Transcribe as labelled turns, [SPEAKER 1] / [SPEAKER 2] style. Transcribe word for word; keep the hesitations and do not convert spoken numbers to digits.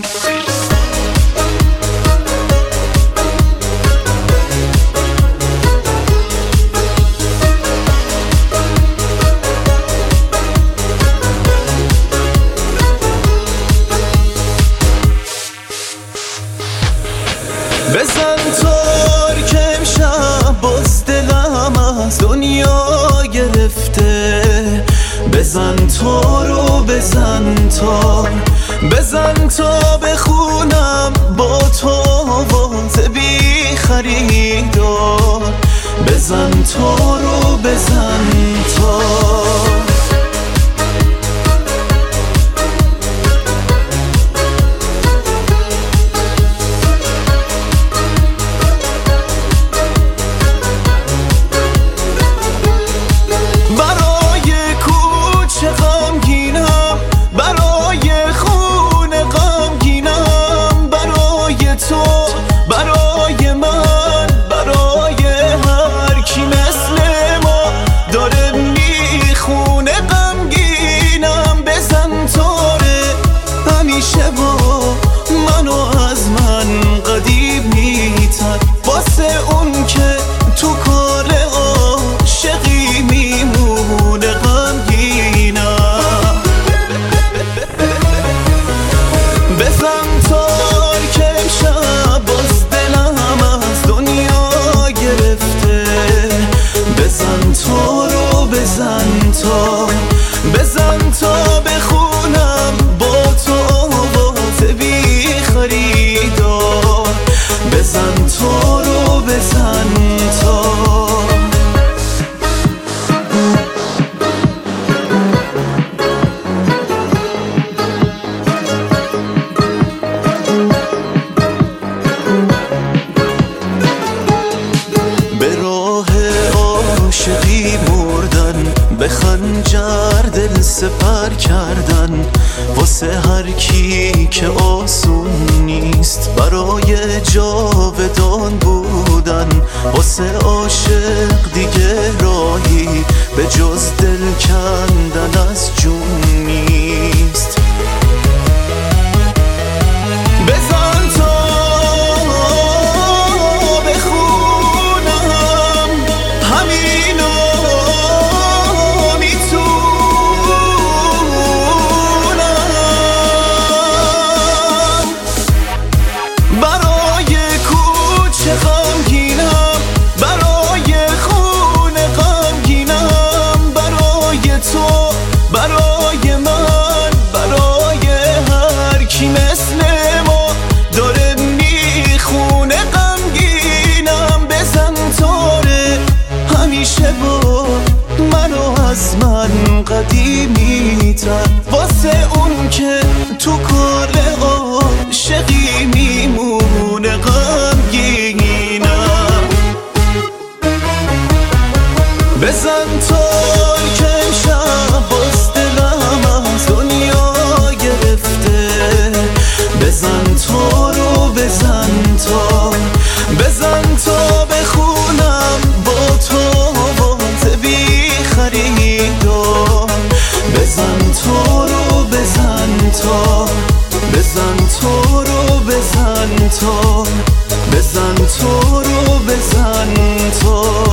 [SPEAKER 1] بزن تار که امشب باز دلم از دنیا گرفته. بزن تارو بزن تار، بزن تا بخونم با تو آواز بی خریدار. بزن تارو بزن تار. واسه اون که تو کار عاشقی میمونه غمگینم. بزن تار که امشب باز دلم از دنیا گرفته. بزن تارو بزن تار، بزن تا بخونم با تو آواز بی خریدار. بزن تارو بزن تار. به راه عاشقی مردن، به خنجر دل سپر کردن. واسه هر کی که آسون نیست برای جاودان بودن. واسه عاشق دیگه راهی به جز دل کندن از جون نیست. بزن تا بخونم همینو برای من، برای هر کی مثل ما داره میخونه غمگینم. بزن تاره همیشه با منو از من قدیمی تر. واسه اون که تو کار عاشقی میمونه غمگینم. بزن تار که امشب باز دلم از دنیا گرفته. بزن تارو بزن تار، بزن تا بخونم با تو آواز بی خریدار. بزن تارو بزن تار، بزن تارو بزن تار، بزن تارو بزن تار.